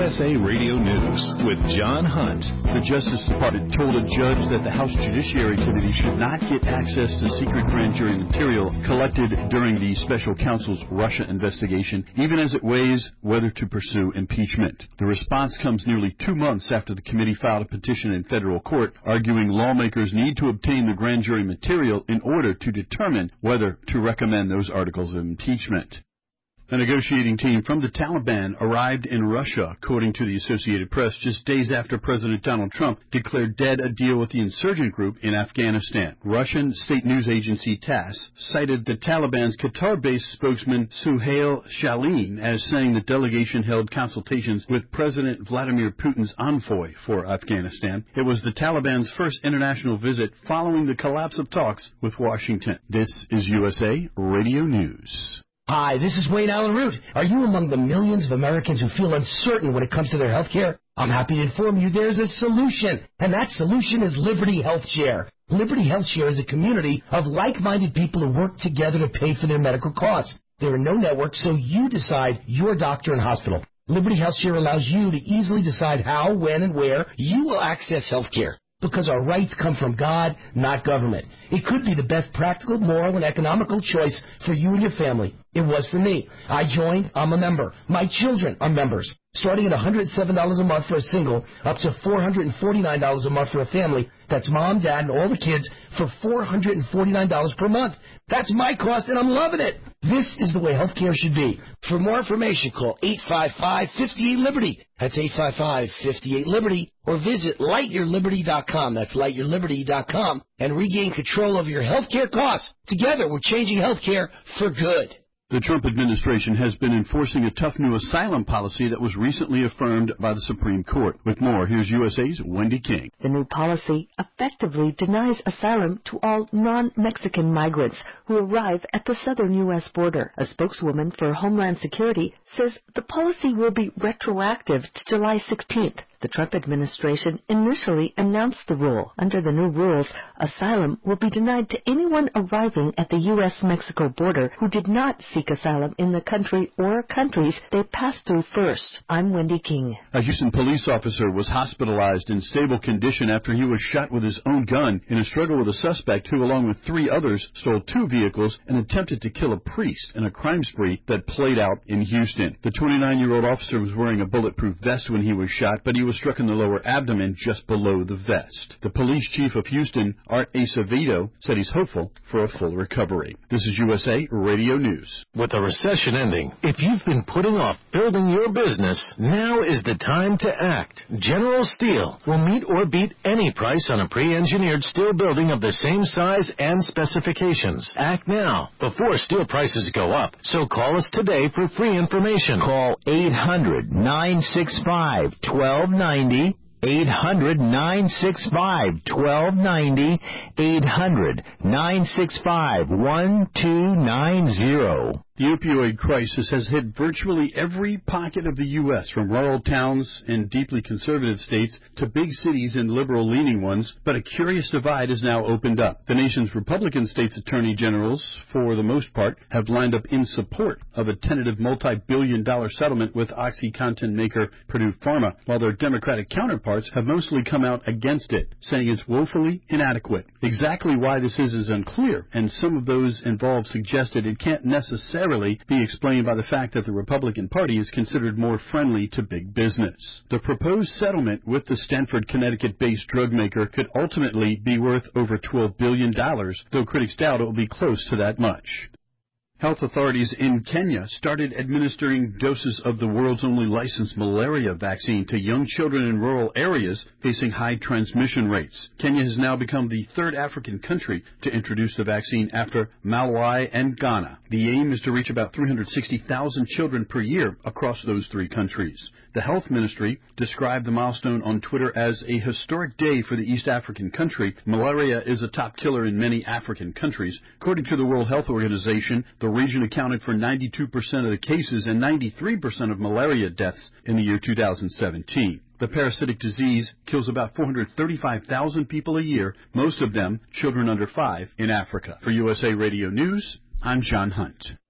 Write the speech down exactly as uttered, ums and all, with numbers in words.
S A Radio News with John Hunt. The Justice Department told a judge that the House Judiciary Committee should not get access to secret grand jury material collected during the special counsel's Russia investigation, even as it weighs whether to pursue impeachment. The response comes nearly two months after the committee filed a petition in federal court arguing lawmakers need to obtain the grand jury material in order to determine whether to recommend those articles of impeachment. A negotiating team from the Taliban arrived in Russia, according to the Associated Press, just days after President Donald Trump declared dead a deal with the insurgent group in Afghanistan. Russian state news agency TASS cited the Taliban's Qatar-based spokesman Suhail Shaheen as saying the delegation held consultations with President Vladimir Putin's envoy for Afghanistan. It was the Taliban's first international visit following the collapse of talks with Washington. This is U S A Radio News. Hi, this is Wayne Allen Root. Are you among the millions of Americans who feel uncertain when it comes to their health care? I'm happy to inform you there's a solution, and that solution is Liberty Health Share. Liberty Health Share is a community of like-minded people who work together to pay for their medical costs. There are no networks, so you decide your doctor and hospital. Liberty Health Share allows you to easily decide how, when, and where you will access health care. Because our rights come from God, not government. It could be the best practical, moral, and economical choice for you and your family. It was for me. I joined. I'm a member. My children are members. Starting at one hundred seven dollars a month for a single, up to four hundred forty-nine dollars a month for a family. That's mom, dad, and all the kids for four hundred forty-nine dollars per month. That's my cost, and I'm loving it. This is the way healthcare should be. For more information, call eight five five, five eight, Liberty. That's eight five five, five eight, Liberty. Or visit light your liberty dot com. That's light your liberty dot com. And regain control of your healthcare costs. Together, we're changing healthcare for good. The Trump administration has been enforcing a tough new asylum policy that was recently affirmed by the Supreme Court. With more, here's U S A's Wendy King. The new policy effectively denies asylum to all non-Mexican migrants who arrive at the southern U S border. A spokeswoman for Homeland Security says the policy will be retroactive to July sixteenth. The Trump administration initially announced the rule. Under the new rules, asylum will be denied to anyone arriving at the U S Mexico border who did not seek asylum in the country or countries they passed through first. I'm Wendy King. A Houston police officer was hospitalized in stable condition after he was shot with his own gun in a struggle with a suspect who, along with three others, stole two vehicles and attempted to kill a priest in a crime spree that played out in Houston. The twenty-nine-year-old officer was wearing a bulletproof vest when he was shot, but he was struck in the lower abdomen just below the vest. The police chief of Houston, Art Acevedo, said he's hopeful for a full recovery. This is U S A Radio News. With the recession ending, if you've been putting off building your business, now is the time to act. General Steel will meet or beat any price on a pre-engineered steel building of the same size and specifications. Act now before steel prices go up. So call us today for free information. Call eight hundred, nine six five, one two nine zero. eight hundred, nine six five, one two nine zero. eight hundred, nine six five, one two nine zero. The opioid crisis has hit virtually every pocket of the U S, from rural towns and deeply conservative states to big cities and liberal-leaning ones, but a curious divide has now opened up. The nation's Republican states' attorney generals, for the most part, have lined up in support of a tentative multi-billion dollar settlement with OxyContin maker Purdue Pharma, while their Democratic counterparts have mostly come out against it, saying it's woefully inadequate. Exactly why this is is unclear, and some of those involved suggested it can't necessarily be explained by the fact that the Republican Party is considered more friendly to big business. The proposed settlement with the Stanford, Connecticut-based drug maker could ultimately be worth over twelve billion dollars, though critics doubt it will be close to that much. Health authorities in Kenya started administering doses of the world's only licensed malaria vaccine to young children in rural areas facing high transmission rates. Kenya has now become the third African country to introduce the vaccine after Malawi and Ghana. The aim is to reach about three hundred sixty thousand children per year across those three countries. The health ministry described the milestone on Twitter as a historic day for the East African country. Malaria is a top killer in many African countries. According to the World Health Organization, the region accounted for ninety-two percent of the cases and ninety-three percent of malaria deaths in the year two thousand seventeen. The parasitic disease kills about four hundred thirty-five thousand people a year, most of them children under five, in Africa. For U S A Radio News, I'm John Hunt.